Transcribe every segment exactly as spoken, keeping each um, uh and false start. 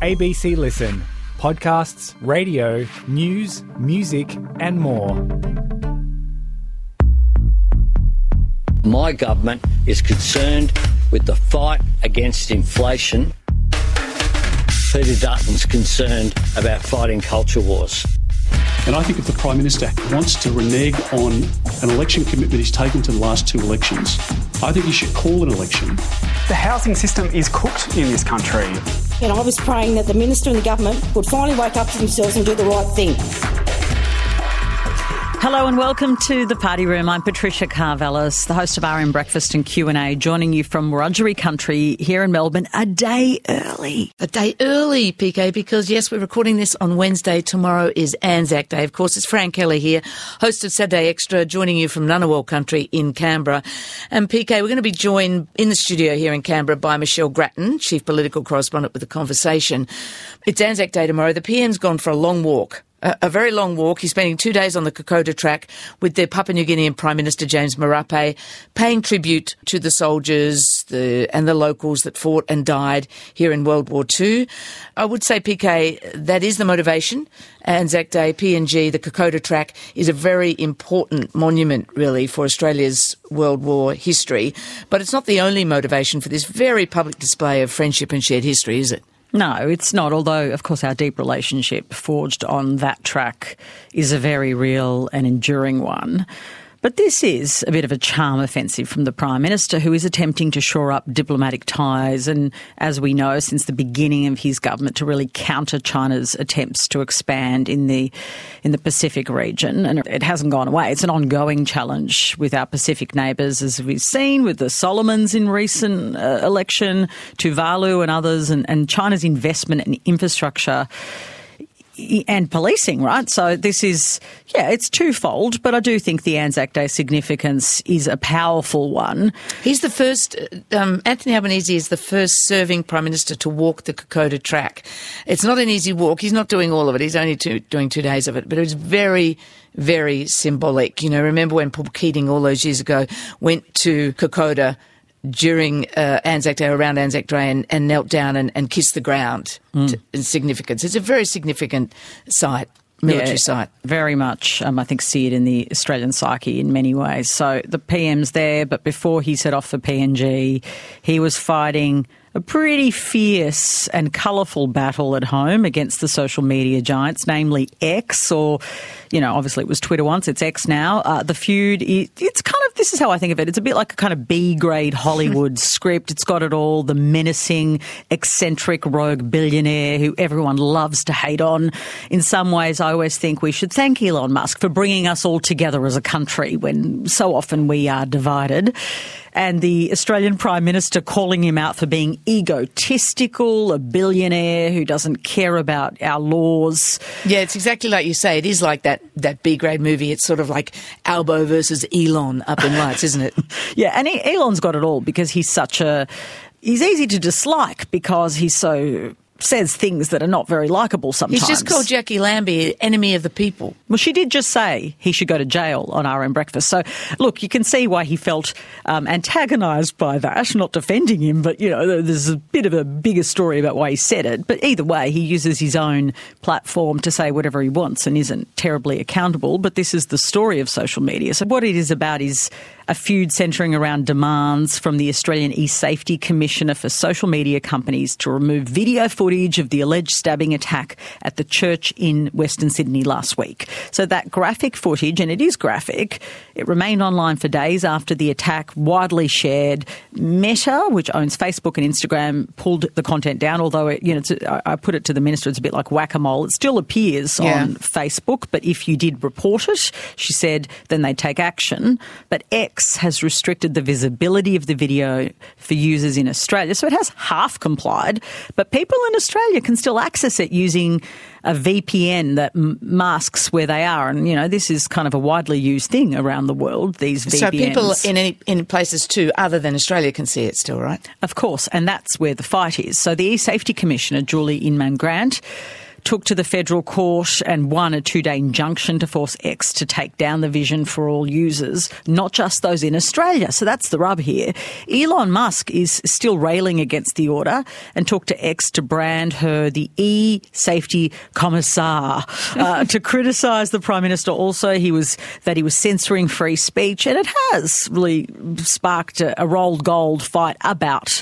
A B C Listen. Podcasts, radio, news, music and more. My government is concerned with the fight against inflation. Peter Dutton's concerned about fighting culture wars. And I think if the Prime Minister wants to renege on an election commitment he's taken to the last two elections, I think he should call an election. The housing system is cooked in this country. And I was praying that the Minister and the government would finally wake up to themselves and do the right thing. Hello and welcome to The Party Room. I'm Patricia Carvelis, the host of R M Breakfast and Q and A, joining you from Wiradjuri country here in Melbourne a day early. A day early, P K, because, yes, we're recording this on Wednesday. Tomorrow is Anzac Day. Of course, it's Frank Kelly here, host of Saturday Extra, joining you from Ngunnawal country in Canberra. And, P K, we're going to be joined in the studio here in Canberra by Michelle Grattan, Chief Political Correspondent with The Conversation. It's Anzac Day tomorrow. The P M's gone for a long walk. A very long walk. He's spending two days on the Kokoda track with the Papua New Guinean Prime Minister James Marape, paying tribute to the soldiers the, and the locals that fought and died here in World War Two. I would say, P K, that is the motivation. Anzac Day, P N G, the Kokoda track is a very important monument, really, for Australia's World War history. But it's not the only motivation for this very public display of friendship and shared history, is it? No, it's not, although, of course, our deep relationship forged on that track is a very real and enduring one. But this is a bit of a charm offensive from the Prime Minister, who is attempting to shore up diplomatic ties and, as we know, since the beginning of his government, to really counter China's attempts to expand in the in the Pacific region. And it hasn't gone away. It's an ongoing challenge with our Pacific neighbours, as we've seen with the Solomons in recent uh, election, Tuvalu and others, and, and China's investment in infrastructure and policing, right? So this is, yeah, it's twofold, but I do think the Anzac Day significance is a powerful one. He's the first, um, Anthony Albanese is the first serving Prime Minister to walk the Kokoda track. It's not an easy walk. He's not doing all of it. He's only two, doing two days of it, but it was very, very symbolic. You know, remember when Paul Keating all those years ago went to Kokoda during uh, Anzac Day, around Anzac Day, and, and knelt down and, and kissed the ground mm. to, in significance. It's a very significant site, military yeah, site. Very much, um, I think, see it in the Australian psyche in many ways. So the P M's there, but before he set off for P N G, he was fighting a pretty fierce and colourful battle at home against the social media giants, namely X, or, you know, obviously it was Twitter once, it's X now. Uh, the feud, it, it's kind of, this is how I think of it, it's a bit like a kind of B-grade Hollywood script. It's got it all, the menacing, eccentric rogue billionaire who everyone loves to hate on. In some ways, I always think we should thank Elon Musk for bringing us all together as a country when so often we are divided. And the Australian Prime Minister calling him out for being egotistical, a billionaire who doesn't care about our laws. Yeah, it's exactly like you say. It is like that, that B-grade movie. It's sort of like Albo versus Elon up in lights, isn't it? Yeah, and Elon's got it all because he's such a... He's easy to dislike because he's so... says things that are not very likeable sometimes. He's just called Jackie Lambie enemy of the people. Well, she did just say he should go to jail on R M Breakfast. So, look, you can see why he felt um, antagonised by that, not defending him, but, you know, there's a bit of a bigger story about why he said it. But either way, he uses his own platform to say whatever he wants and isn't terribly accountable. But this is the story of social media. So what it is about is a feud centring around demands from the Australian E-Safety Commissioner for social media companies to remove video footage of the alleged stabbing attack at the church in Western Sydney last week. So that graphic footage, and it is graphic, it remained online for days after the attack, widely shared. Meta, which owns Facebook and Instagram, pulled the content down, although, it, you know, it's, I put it to the Minister, it's a bit like whack-a-mole. It still appears yeah. on Facebook, but if you did report it, she said, then they'd take action. But X has restricted the visibility of the video for users in Australia. So it has half complied, but people in Australia can still access it using a V P N that m- masks where they are. And, you know, this is kind of a widely used thing around the world, these V P Ns. So people in any, in places too, other than Australia, can see it still, right? Of course, and that's where the fight is. So the E-Safety Commissioner, Julie Inman Grant, took to the federal court and won a two-day injunction to force X to take down the vision for all users, not just those in Australia. So that's the rub here. Elon Musk is still railing against the order and took to X to brand her the e-safety commissar. Uh, to criticise the Prime Minister also, he was that he was censoring free speech, and it has really sparked a, a rolled gold fight about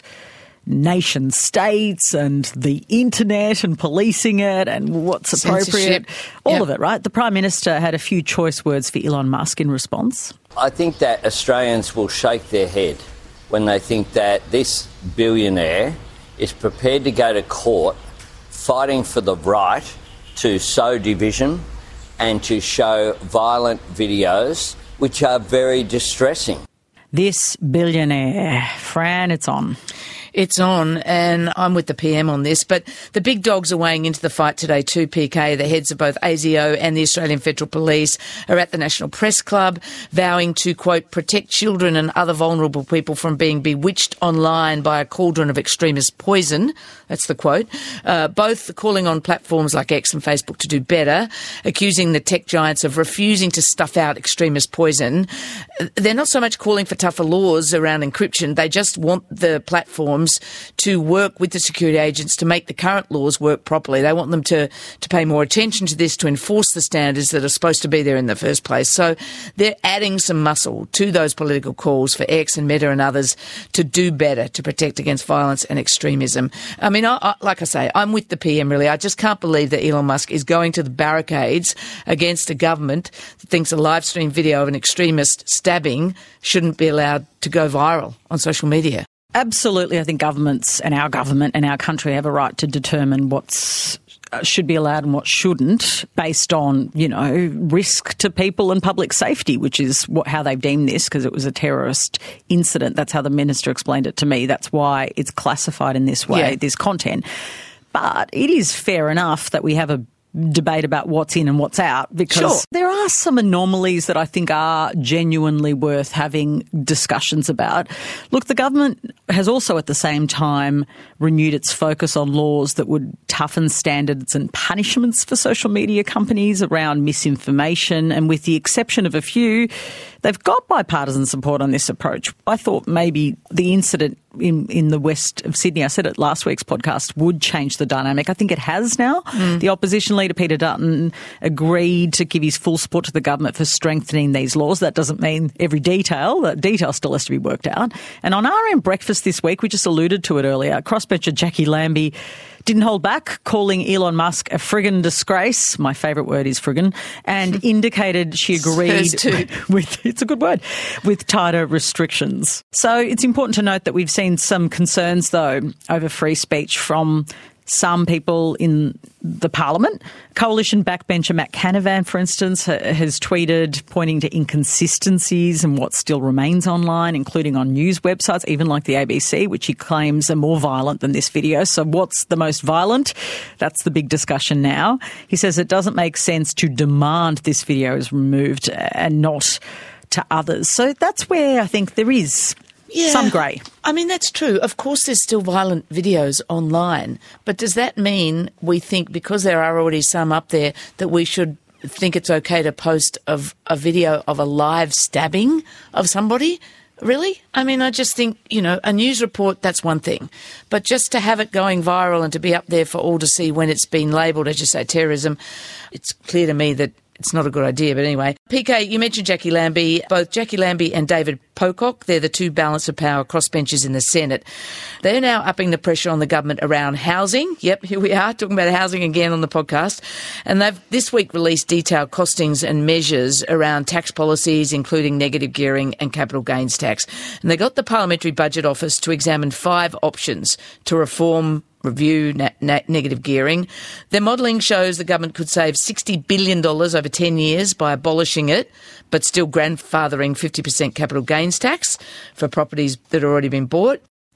nation states and the internet and policing it and what's appropriate. All yep. of it, right? The Prime Minister had a few choice words for Elon Musk in response. I think that Australians will shake their head when they think that this billionaire is prepared to go to court fighting for the right to sow division and to show violent videos which are very distressing. This billionaire. Fran, it's on. It's on, and I'm with the P M on this, but the big dogs are weighing into the fight today too, P K. The heads of both A S I O and the Australian Federal Police are at the National Press Club, vowing to, quote, protect children and other vulnerable people from being bewitched online by a cauldron of extremist poison. That's the quote. Uh, both calling on platforms like X and Facebook to do better, accusing the tech giants of refusing to stuff out extremist poison. They're not so much calling for tougher laws around encryption. They just want the platforms to work with the security agents to make the current laws work properly. They want them to, to pay more attention to this, to enforce the standards that are supposed to be there in the first place. So they're adding some muscle to those political calls for X and Meta and others to do better to protect against violence and extremism. I mean, I, I, like I say, I'm with the P M really. I just can't believe that Elon Musk is going to the barricades against a government that thinks a live stream video of an extremist stabbing shouldn't be allowed to go viral on social media. Absolutely. I think governments and our government and our country have a right to determine what's uh, should be allowed and what shouldn't based on, you know, risk to people and public safety, which is what, how they've deemed this, because it was a terrorist incident. That's how the minister explained it to me. That's why it's classified in this way, yeah. this content. But it is fair enough that we have a debate about what's in and what's out, because sure. there are some anomalies that I think are genuinely worth having discussions about. Look, the government has also at the same time renewed its focus on laws that would toughen standards and punishments for social media companies around misinformation, and with the exception of a few, they've got bipartisan support on this approach. I thought maybe the incident in, in the west of Sydney, I said it last week's podcast, would change the dynamic. I think it has now. Mm. The opposition leader, Peter Dutton, agreed to give his full support to the government for strengthening these laws. That doesn't mean every detail. That detail still has to be worked out. And on R M Breakfast this week, we just alluded to it earlier, crossbencher Jackie Lambie didn't hold back, calling Elon Musk a friggin' disgrace. My favourite word is friggin', and indicated she agreed with, it's a good word, with tighter restrictions. So it's important to note that we've seen some concerns, though, over free speech from some people in the parliament. Coalition backbencher Matt Canavan, for instance, has tweeted pointing to inconsistencies in what still remains online, including on news websites, even like the A B C, which he claims are more violent than this video. So what's the most violent? That's the big discussion now. He says it doesn't make sense to demand this video is removed and not to others. So that's where I think there is Yeah. some grey. I mean, that's true. Of course, there's still violent videos online. But does that mean we think, because there are already some up there, that we should think it's okay to post of a video of a live stabbing of somebody? Really? I mean, I just think, you know, a news report, that's one thing. But just to have it going viral and to be up there for all to see when it's been labelled, as you say, terrorism, it's clear to me that it's not a good idea. But anyway, P K, you mentioned Jackie Lambie. Both Jackie Lambie and David Pocock, they're the two balance of power crossbenchers in the Senate. They're now upping the pressure on the government around housing. Yep, here we are, talking about housing again on the podcast. And they've this week released detailed costings and measures around tax policies, including negative gearing and capital gains tax. And they got the Parliamentary Budget Office to examine five options to reform review na- na- negative gearing. Their modelling shows the government could save sixty billion dollars over ten years by abolishing it, but still grandfathering fifty percent capital gains tax for properties that have already been bought.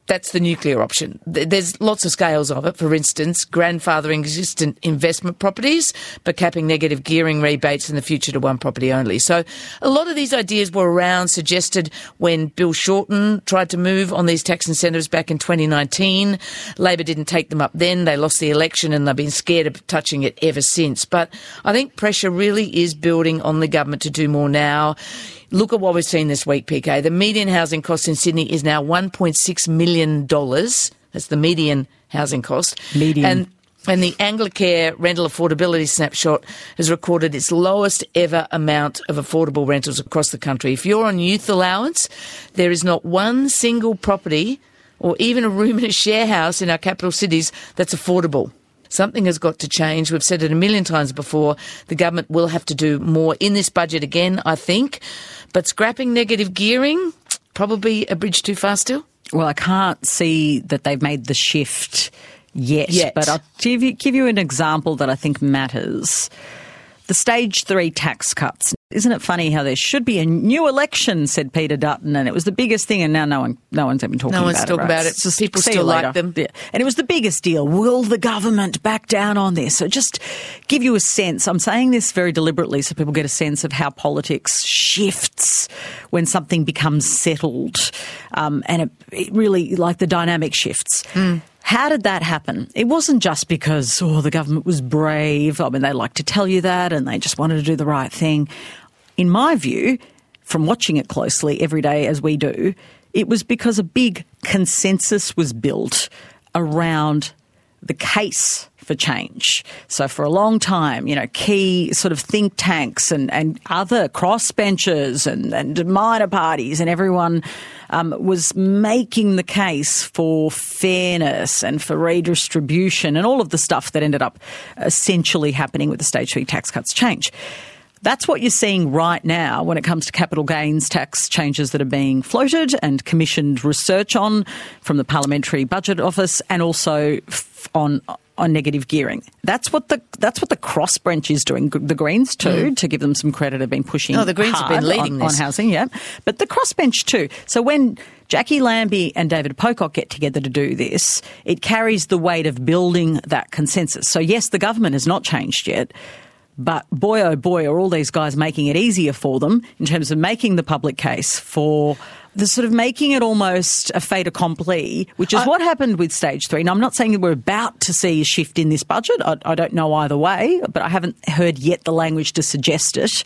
That's the nuclear option. There's lots of scales of it. For instance, grandfathering existing investment properties, but capping negative gearing rebates in the future to one property only. So a lot of these ideas were around, suggested when Bill Shorten tried to move on these tax incentives back in twenty nineteen. Labor didn't take them up then. They lost the election and they've been scared of touching it ever since. But I think pressure really is building on the government to do more now. Look at what we've seen this week, P K. The median housing cost in Sydney is now one point six million dollars. That's the median housing cost. Median. And, and the Anglicare rental affordability snapshot has recorded its lowest ever amount of affordable rentals across the country. If you're on youth allowance, there is not one single property or even a room in a share house in our capital cities that's affordable. Something has got to change. We've said it a million times before. The government will have to do more in this budget again, I think. But scrapping negative gearing, probably a bridge too far still. Well, I can't see that they've made the shift yet. Yet. But I'll give you, give you an example that I think matters. The stage three tax cuts. Isn't it funny how there should be a new election, said Peter Dutton, and it was the biggest thing, and now no one no one's even talking no about it. No one's talking right? about it. Just People still like them. Yeah. And it was the biggest deal. Will the government back down on this? So just give you a sense. I'm saying this very deliberately so people get a sense of how politics shifts when something becomes settled. Um, and it, it really, like the dynamic shifts. Mm. How did that happen? It wasn't just because, oh, the government was brave. I mean, they like to tell you that and they just wanted to do the right thing. In my view, from watching it closely every day as we do, it was because a big consensus was built around the case for change. So for a long time, you know, key sort of think tanks and, and other crossbenchers and, and minor parties and everyone um, was making the case for fairness and for redistribution and all of the stuff that ended up essentially happening with the stage three tax cuts change. That's what you're seeing right now when it comes to capital gains tax changes that are being floated and commissioned research on from the Parliamentary Budget Office and also on on negative gearing. That's what the that's what the crossbench is doing. The Greens too, mm. to give them some credit, have been pushing. Oh, the Greens hard have been leading on, this on housing, yeah. But the crossbench too. So when Jackie Lambie and David Pocock get together to do this, it carries the weight of building that consensus. So yes, the government has not changed yet. But boy, oh boy, are all these guys making it easier for them in terms of making the public case for the sort of making it almost a fait accompli, which is I, what happened with stage three. Now, I'm not saying that we're about to see a shift in this budget. I, I don't know either way, but I haven't heard yet the language to suggest it.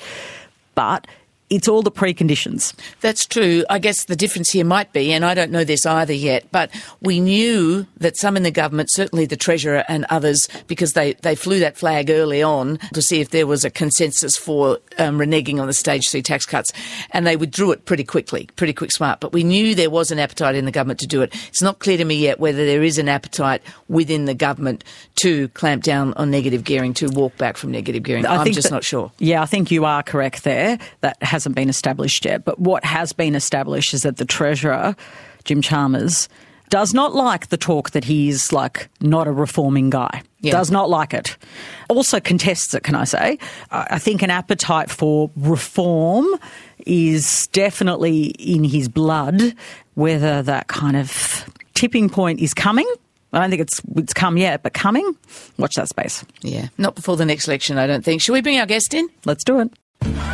But it's all the preconditions. That's true. I guess the difference here might be, and I don't know this either yet, but we knew that some in the government, certainly the Treasurer and others, because they, they flew that flag early on to see if there was a consensus for um, reneging on the stage three tax cuts, and they withdrew it pretty quickly, pretty quick smart. But we knew there was an appetite in the government to do it. It's not clear to me yet whether there is an appetite within the government to clamp down on negative gearing, to walk back from negative gearing. I I'm think just that, not sure. Yeah, I think you are correct there. That has hasn't been established yet. But what has been established is that the Treasurer, Jim Chalmers, does not like the talk that he's like not a reforming guy. Yeah. Does not like it. Also contests it, can I say. I think an appetite for reform is definitely in his blood. Whether that kind of tipping point is coming, I don't think it's it's come yet, but coming, watch that space. Yeah, not before the next election, I don't think. Shall we bring our guest in? Let's do it.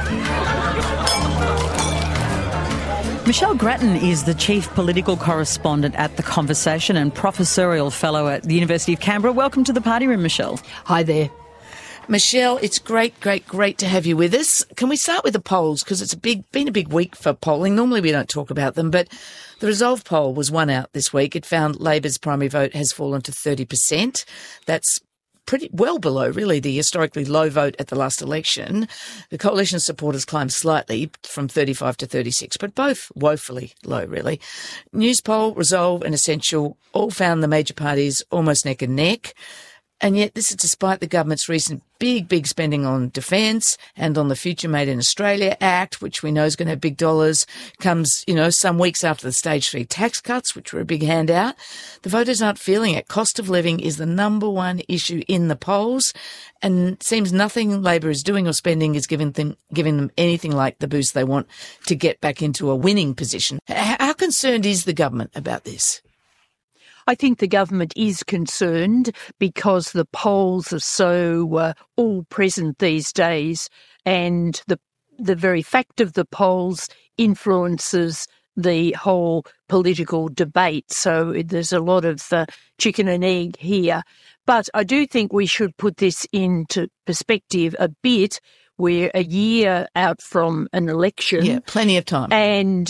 Michelle Grattan is the Chief Political Correspondent at The Conversation and Professorial Fellow at the University of Canberra. Welcome to the party room, Michelle. Hi there. Michelle, it's great, great, great to have you with us. Can we start with the polls? Because it's a big, been a big week for polling. Normally we don't talk about them, but the Resolve poll was one out this week. It found Labor's primary vote has fallen to thirty percent. That's pretty well below, really, the historically low vote at the last election. The coalition supporters climbed slightly from thirty-five to thirty-six, but both woefully low, really. Newspoll, Resolve and Essential all found the major parties almost neck and neck. And yet this is despite the government's recent big, big spending on defence and on the Future Made in Australia Act, which we know is going to have big dollars, comes, you know, some weeks after the stage three tax cuts, which were a big handout. The voters aren't feeling it. Cost of living is the number one issue in the polls, and it seems nothing Labor is doing or spending is giving them, giving them anything like the boost they want to get back into a winning position. How concerned is the government about this? I think the government is concerned because the polls are so uh, all present these days, and the the very fact of the polls influences the whole political debate. So there's a lot of uh, chicken and egg here. But I do think we should put this into perspective a bit. We're a year out from an election. Yeah, plenty of time. And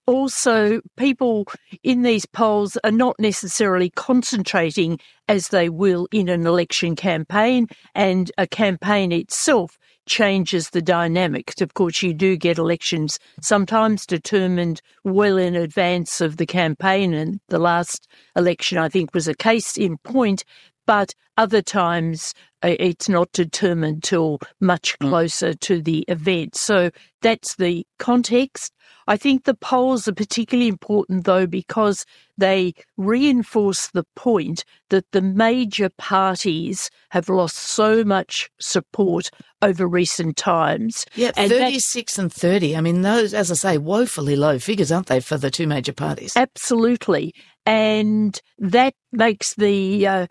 also, people in these polls are not necessarily concentrating as they will in an election campaign, and a campaign itself changes the dynamics. Of course, you do get elections sometimes determined well in advance of the campaign, and the last election, I think, was a case in point, but other times it's not determined till much closer mm. to the event. So that's the context. I think the polls are particularly important, though, because they reinforce the point that the major parties have lost so much support over recent times. Yeah, and thirty-six and thirty. I mean, those, as I say, woefully low figures, aren't they, for the two major parties? Absolutely. And that makes the uh,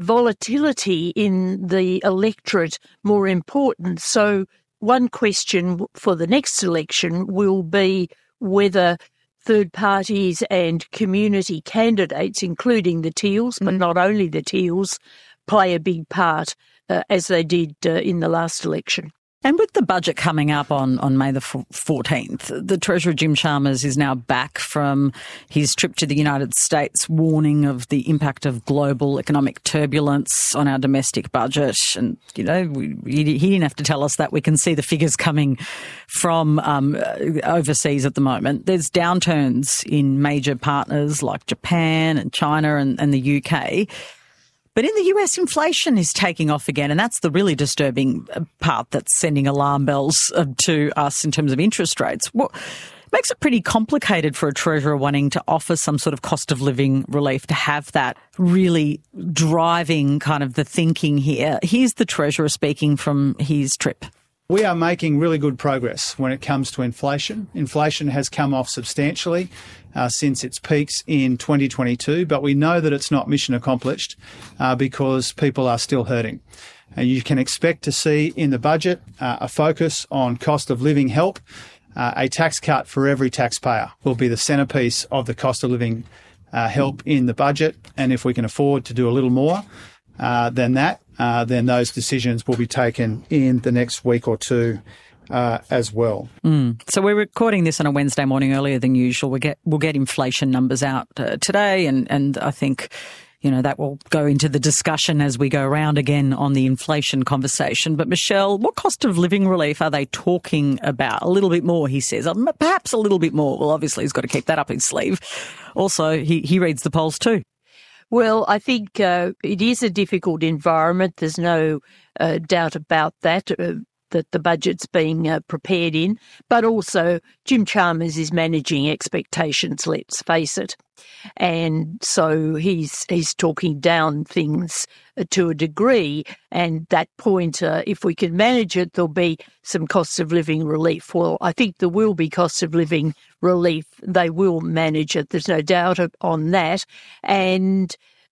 volatility in the electorate more important. So one question for the next election will be whether third parties and community candidates, including the Teals, but not only the Teals, play a big part uh, as they did uh, in the last election. And with the budget coming up on, on May the fourteenth, the Treasurer Jim Chalmers is now back from his trip to the United States, warning of the impact of global economic turbulence on our domestic budget. And, you know, we, he, he didn't have to tell us that. We can see the figures coming from um, overseas at the moment. There's downturns in major partners like Japan and China and, and the U K. But in the U S, inflation is taking off again, and that's the really disturbing part that's sending alarm bells to us in terms of interest rates. What makes it pretty complicated for a treasurer wanting to offer some sort of cost of living relief, to have that really driving kind of the thinking here. Here's the treasurer speaking from his trip. We are making really good progress when it comes to inflation. Inflation has come off substantially uh, since its peaks in twenty twenty-two, but we know that it's not mission accomplished uh, because people are still hurting. And you can expect to see in the budget uh, a focus on cost of living help. Uh, a tax cut for every taxpayer will be the centrepiece of the cost of living uh, help in the budget. And if we can afford to do a little more uh, than that, Uh, then those decisions will be taken in the next week or two uh, as well. Mm. So we're recording this on a Wednesday morning earlier than usual. We get we'll get inflation numbers out uh, today, and and I think, you know, that will go into the discussion as we go around again on the inflation conversation. But Michelle, what cost of living relief are they talking about? A little bit more, he says. Um, perhaps a little bit more. Well, obviously he's got to keep that up his sleeve. Also, he he reads the polls too. Well, I think uh, it is a difficult environment. There's no uh, doubt about that, uh, that the budget's being uh, prepared in. But also, Jim Chalmers is managing expectations, let's face it. And so he's he's talking down things uh, to a degree. And that point, uh, if we can manage it, there'll be some cost of living relief. Well, I think there will be cost of living relief. They will manage it. There's no doubt on that. And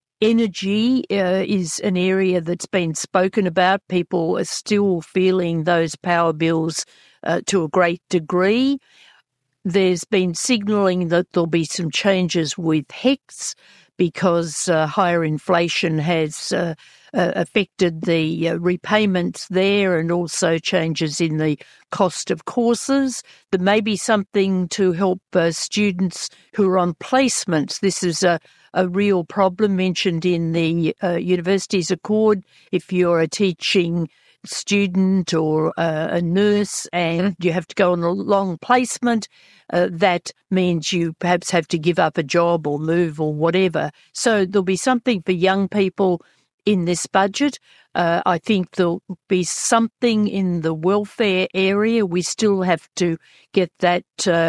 energy uh, is an area that's been spoken about. People are still feeling those power bills uh, to a great degree. There's been signalling that there'll be some changes with HECS because uh, higher inflation has uh, uh, affected the uh, repayments there, and also changes in the cost of courses. There may be something to help uh, students who are on placements. This is a, a real problem mentioned in the uh, Universities Accord. If you're a teaching student or uh, a nurse and you have to go on a long placement, uh, that means you perhaps have to give up a job or move or whatever. So there'll be something for young people in this budget. Uh, I think there'll be something in the welfare area. We still have to get that uh,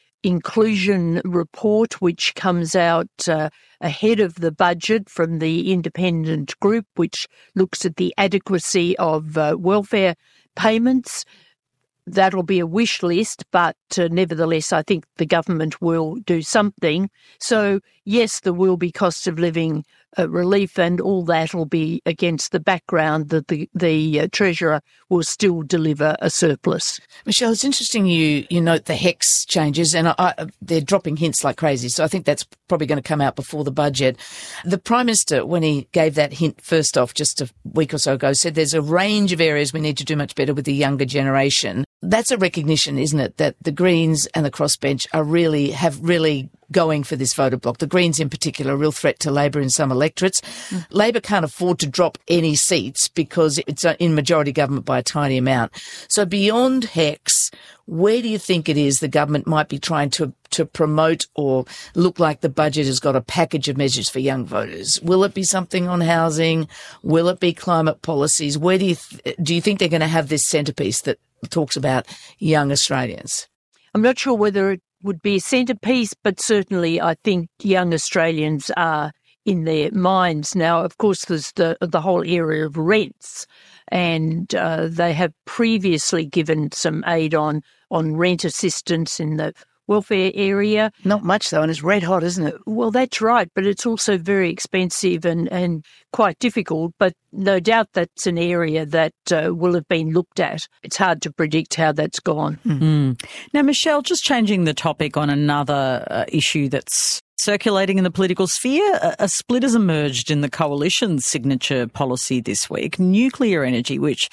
inclusion report, which comes out uh, ahead of the budget from the independent group, which looks at the adequacy of uh, welfare payments. that'll be a wish list, but uh, nevertheless, I think the government will do something. So, yes, there will be cost of living uh, relief, and all that will be against the background that the, the uh, Treasurer will still deliver a surplus. Michelle, it's interesting you, you note the HECS changes, and I, I, they're dropping hints like crazy, so I think that's probably going to come out before the budget. The Prime Minister, when he gave that hint first off just a week or so ago, said there's a range of areas we need to do much better with the younger generation. That's a recognition, isn't it, that the Greens and the crossbench are really, have really going for this voter bloc. The Greens in particular, a real threat to Labor in some electorates. Mm. Labor can't afford to drop any seats because it's in majority government by a tiny amount. So beyond HECS, where do you think it is the government might be trying to, to promote or look like the budget has got a package of measures for young voters? Will it be something on housing? Will it be climate policies? Where do you, th- do you think they're going to have this centrepiece that talks about young Australians? I'm not sure whether it would be a centrepiece, but certainly I think young Australians are in their minds now. Of course, there's the the whole area of rents, and uh, they have previously given some aid on on rent assistance in the welfare area. Not much though, and it's red hot, isn't it? Well, that's right, but it's also very expensive and, and quite difficult, but no doubt that's an area that uh, will have been looked at. It's hard to predict how that's gone. Mm-hmm. Now, Michelle, just changing the topic on another uh, issue that's circulating in the political sphere, a, a split has emerged in the coalition's signature policy this week, nuclear energy, which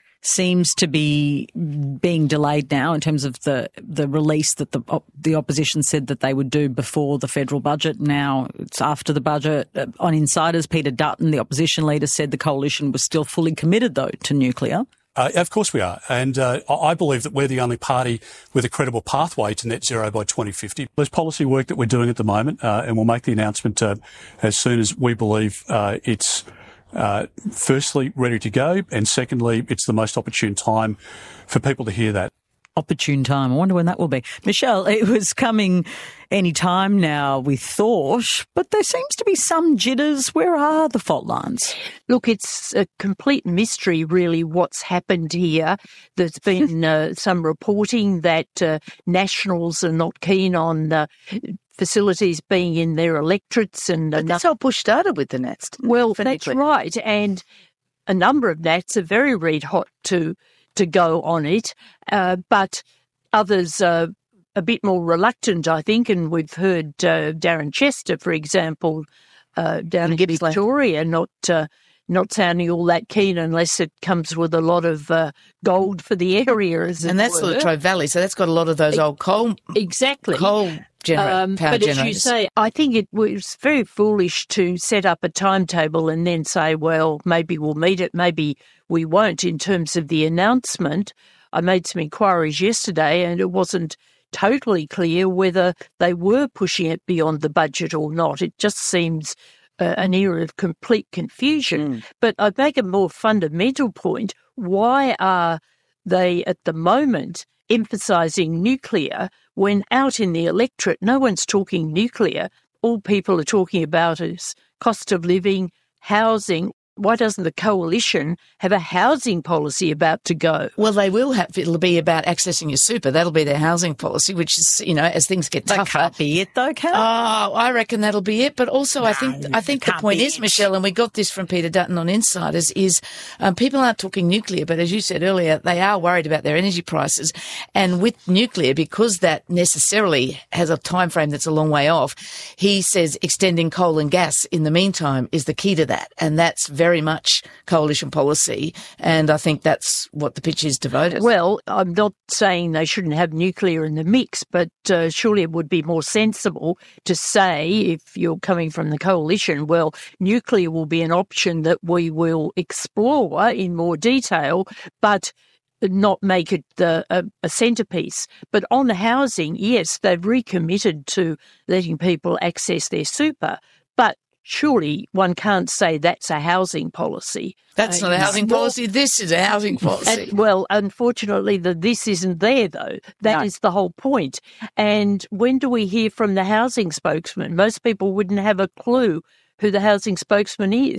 seems to be being delayed now in terms of the the release that the the opposition said that they would do before the federal budget. Now it's after the budget. On Insiders, Peter Dutton, the opposition leader, said the coalition was still fully committed, though, to nuclear. Uh, of course we are. And uh, I believe that we're the only party with a credible pathway to net zero by twenty fifty. There's policy work that we're doing at the moment, uh, and we'll make the announcement uh, as soon as we believe uh, it's Uh, firstly, ready to go, and secondly, it's the most opportune time for people to hear that. Opportune time. I wonder when that will be. Michelle, it was coming any time now, we thought, but there seems to be some jitters. Where are the fault lines? Look, it's a complete mystery, really, what's happened here. There's been uh, some reporting that uh, Nationals are not keen on uh, facilities being in their electorates. And but that's how Bush started with the Nats. Well, that's right. And a number of Nats are very red hot to to go on it, uh, but others are a bit more reluctant, I think. And we've heard uh, Darren Chester, for example, uh, down in Victoria, not uh, not sounding all that keen unless it comes with a lot of uh, gold for the area. As and that's the Latrobe Valley, so that's got a lot of those old coal. Exactly. Coal genera- um, power but generators. But as you say, I think it was very foolish to set up a timetable and then say, well, maybe we'll meet it, maybe we won't. In terms of the announcement, I made some inquiries yesterday and it wasn't totally clear whether they were pushing it beyond the budget or not. It just seems uh, an era of complete confusion. Mm. But I'd make a more fundamental point. Why are they at the moment emphasising nuclear when out in the electorate no one's talking nuclear? All people are talking about is cost of living, housing. Why doesn't the coalition have a housing policy about to go? Well, they will have. It'll be about accessing your super. That'll be their housing policy, which is, you know, as things get that tougher. Can't be it, though, can it? Oh, I reckon that'll be it. But also, no, I think I think the point is, it. Michelle, and we got this from Peter Dutton on Insiders, is um, people aren't talking nuclear, but as you said earlier, they are worried about their energy prices. And with nuclear, because that necessarily has a time frame that's a long way off, he says extending coal and gas in the meantime is the key to that, and that's very much coalition policy, and I think that's what the pitch is devoted. Well, I'm not saying they shouldn't have nuclear in the mix, but uh, surely it would be more sensible to say, if you're coming from the coalition, well, nuclear will be an option that we will explore in more detail, but not make it the, a, a centrepiece. But on the housing, yes, they've recommitted to letting people access their super, but surely one can't say that's a housing policy. That's uh, not a housing well, policy. This is a housing policy. And, well, unfortunately, the this isn't there, though. That no. is the whole point. And when do we hear from the housing spokesman? Most people wouldn't have a clue who the housing spokesman is.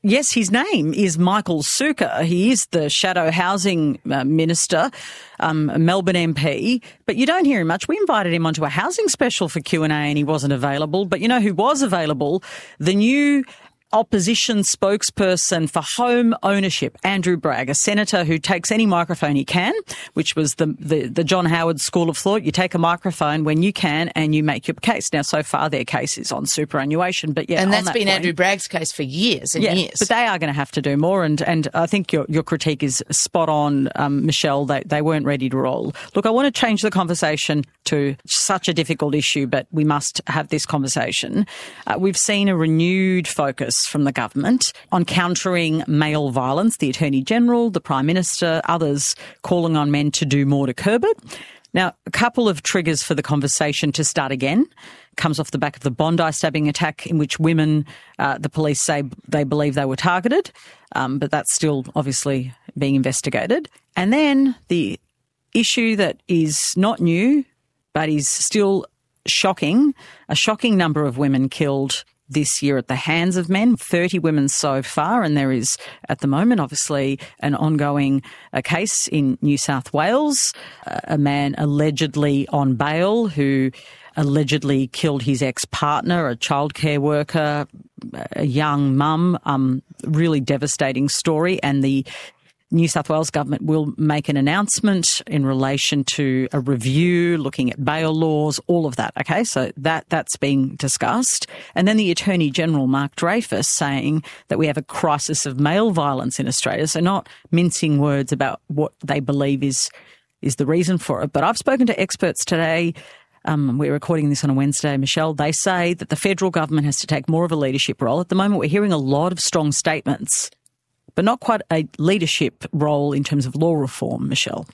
yes, his name is Michael Sukkar. He is the shadow housing uh, minister, um, Melbourne M P, but you don't hear him much. We invited him onto a housing special for Q and A and he wasn't available. But you know who was available? The new opposition spokesperson for home ownership, Andrew Bragg, a senator who takes any microphone he can, which was the, the, the John Howard school of thought. You take a microphone when you can and you make your case. Now, so far their case is on superannuation, but yeah, and that's that been point, Andrew Bragg's case for years and yeah, years. But they are going to have to do more, and, and I think your, your critique is spot on, um, Michelle. They, they weren't ready to roll. Look, I want to change the conversation to such a difficult issue, but we must have this conversation. Uh, we've seen a renewed focus from the government on countering male violence. The Attorney-General, the Prime Minister, others calling on men to do more to curb it. Now, a couple of triggers for the conversation to start again comes off the back of the Bondi stabbing attack in which women, uh, the police say they believe they were targeted, um, but that's still obviously being investigated. And then the issue that is not new but is still shocking, a shocking number of women killed this year at the hands of men, thirty women so far, and there is at the moment obviously an ongoing uh, case in New South Wales, uh, a man allegedly on bail who allegedly killed his ex-partner, a childcare worker, a young mum, um, really devastating story, and the New South Wales government will make an announcement in relation to a review looking at bail laws, all of that. Okay, so that that's being discussed. And then the Attorney-General, Mark Dreyfus, saying that we have a crisis of male violence in Australia. So not mincing words about what they believe is is the reason for it. But I've spoken to experts today. Um, we're recording this on a Wednesday, Michelle. They say that the federal government has to take more of a leadership role. At the moment, we're hearing a lot of strong statements, but not quite a leadership role in terms of law reform, Michelle.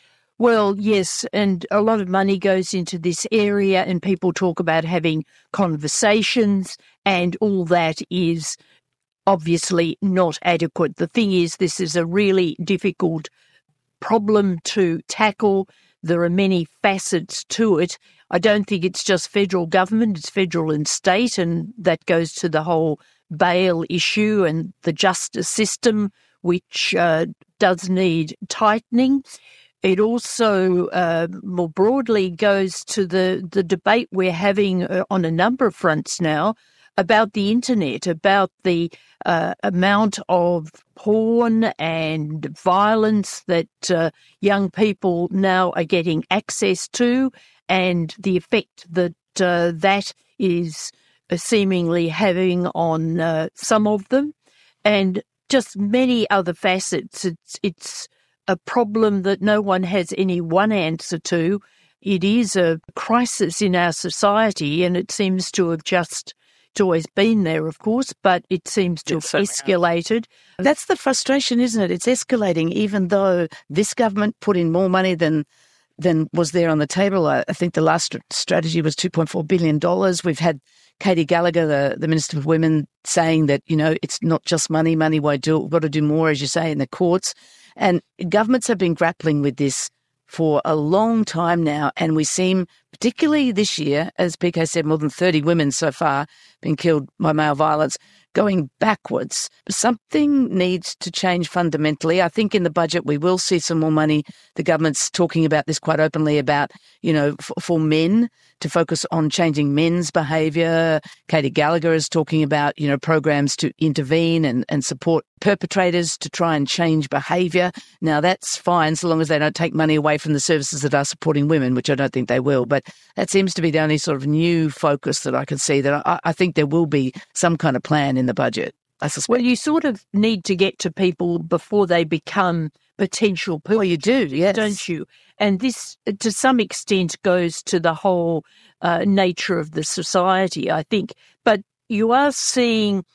Well, yes, and a lot of money goes into this area and people talk about having conversations and all that is obviously not adequate. The thing is, this is a really difficult problem to tackle. There are many facets to it. I don't think it's just federal government, it's federal and state, and that goes to the whole bail issue and the justice system, which uh, does need tightening. It also uh, more broadly goes to the, the debate we're having uh, on a number of fronts now about the internet, about the uh, amount of porn and violence that uh, young people now are getting access to and the effect that uh, that is seemingly having on uh, some of them, and just many other facets. It's, it's a problem that no one has any one answer to. It is a crisis in our society, and it seems to have just, it's always been there, of course, but it seems to have escalated. That's the frustration, isn't it? It's escalating, even though this government put in more money than than was there on the table. I, I think the last strategy was two point four billion dollars. We've had Katie Gallagher, the, the Minister for Women, saying that, you know, it's not just money, money won't do it. We've got to do more, as you say, in the courts. And governments have been grappling with this for a long time now, and we seem, particularly this year, as P K said, more than thirty women so far been killed by male violence, going backwards. Something needs to change fundamentally. I think in the budget we will see some more money. The government's talking about this quite openly about, you know, f- for men to focus on changing men's behaviour. Katie Gallagher is talking about, you know, programs to intervene and, and support perpetrators to try and change behaviour. Now, that's fine so long as they don't take money away from the services that are supporting women, which I don't think they will. But that seems to be the only sort of new focus that I can see, that I, I think there will be some kind of plan in the budget, I suspect. Well, you sort of need to get to people before they become potential perpetrators. Well, you do, yes. Don't you? And this, to some extent, goes to the whole uh, nature of the society, I think. But you are seeing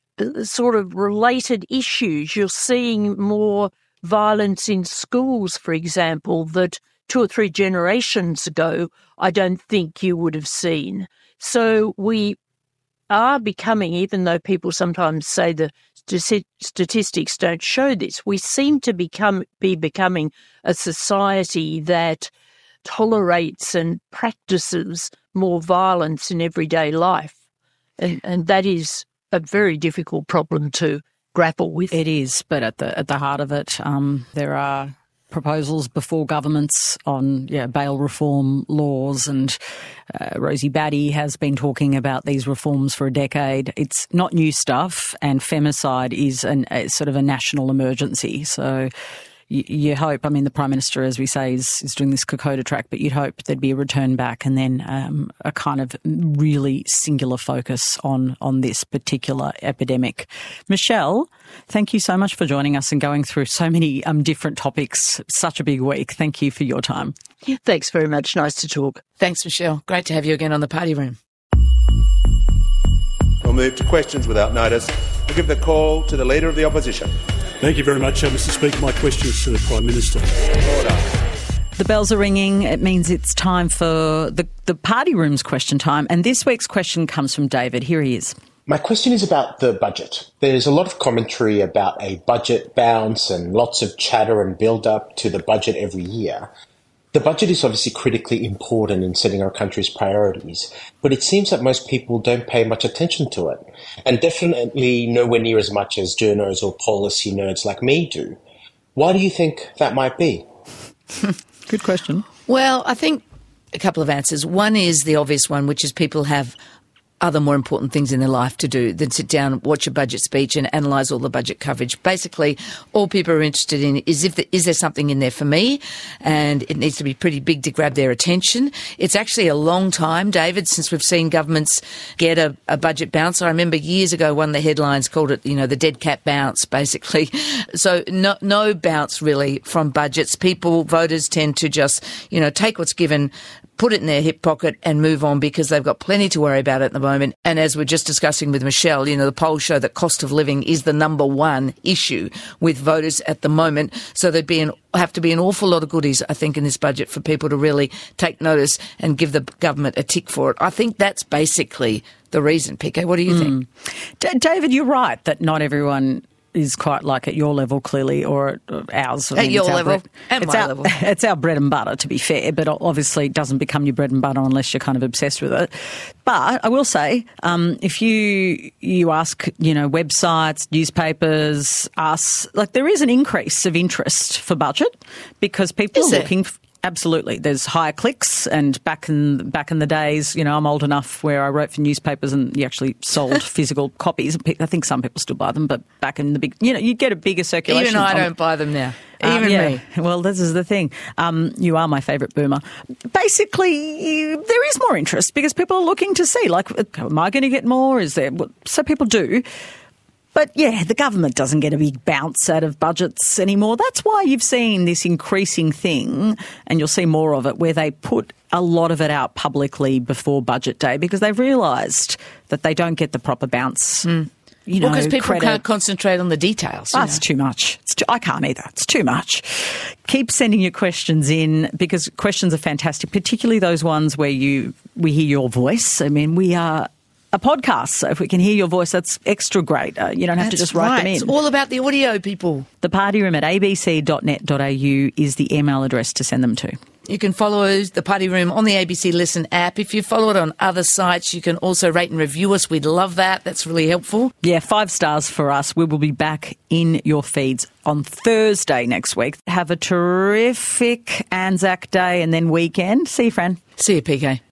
sort of related issues. You're seeing more violence in schools, for example, that two or three generations ago I don't think you would have seen. So we are becoming, even though people sometimes say the statistics don't show this, we seem to become be becoming a society that tolerates and practices more violence in everyday life. And, and that is a very difficult problem to grapple with. It is, but at the at the heart of it, um, there are proposals before governments on yeah, bail reform laws, and uh, Rosie Batty has been talking about these reforms for a decade. It's not new stuff, and femicide is an, a, sort of a national emergency. So you, you hope, I mean, the Prime Minister, as we say, is, is doing this Kokoda track, but you'd hope there'd be a return back and then um, a kind of really singular focus on, on this particular epidemic. Michelle, thank you so much for joining us and going through so many um, different topics. Such a big week. Thank you for your time. Thanks very much. Nice to talk. Thanks, Michelle. Great to have you again on the Party Room. We'll move to questions without notice. We'll give the call to the Leader of the Opposition. Thank you very much, uh, Mister Speaker. My question is to the Prime Minister. Order. The bells are ringing. It means it's time for the, the Party Room's question time. And this week's question comes from David. Here he is. My question is about the budget. There's a lot of commentary about a budget bounce and lots of chatter and build-up to the budget every year. The budget is obviously critically important in setting our country's priorities, but it seems that most people don't pay much attention to it, and definitely nowhere near as much as journos or policy nerds like me do. Why do you think that might be? Good question. Well, I think a couple of answers. One is the obvious one, which is people have other more important things in their life to do than sit down, watch a budget speech and analyse all the budget coverage. Basically, all people are interested in is if the, is there something in there for me, and it needs to be pretty big to grab their attention. It's actually a long time, David, since we've seen governments get a, a budget bounce. I remember years ago one of the headlines called it, you know, the dead cat bounce, basically. So no, no bounce really from budgets. People, voters tend to just, you know, take what's given, put it in their hip pocket and move on because they've got plenty to worry about at the moment. And as we're just discussing with Michelle, you know, the polls show that cost of living is the number one issue with voters at the moment. So there'd be an, have to be an awful lot of goodies, I think, in this budget for people to really take notice and give the government a tick for it. I think that's basically the reason. P K, what do you mm. think? D- David, you're right that not everyone is quite like at your level, clearly, or at ours. I at mean, your it's level, bread, at it's my our, level. It's our bread and butter, to be fair, but obviously it doesn't become your bread and butter unless you're kind of obsessed with it. But I will say, um, if you you ask, you know, websites, newspapers, us, like there is an increase of interest for budget because people is are there? looking for, absolutely. There's higher clicks, and back in back in the days, you know, I'm old enough where I wrote for newspapers and you actually sold physical copies. I think some people still buy them, but back in the big, you know, you get a bigger circulation. Even I on, don't buy them now. Um, Even yeah. me. Well, this is the thing. Um, you are my favourite boomer. Basically, you, there is more interest because people are looking to see, like, am I going to get more? Is there? So people do. But, yeah, the government doesn't get a big bounce out of budgets anymore. That's why you've seen this increasing thing, and you'll see more of it, where they put a lot of it out publicly before budget day because they've realised that they don't get the proper bounce. Mm. You know, well, because people credit. can't concentrate on the details. Oh, it's too much. It's too, I can't either. It's too much. Keep sending your questions in because questions are fantastic, particularly those ones where you we hear your voice. I mean, we are a podcast, so if we can hear your voice, that's extra great. Uh, you don't have That's to just write right. them in. It's all about the audio, people. The party room at a b c dot net dot a u is the email address to send them to. You can follow the Party Room on the A B C Listen app. If you follow it on other sites, you can also rate and review us. We'd love that. That's really helpful. Yeah, five stars for us. We will be back in your feeds on Thursday next week. Have a terrific Anzac Day and then weekend. See you, Fran. See you, P K.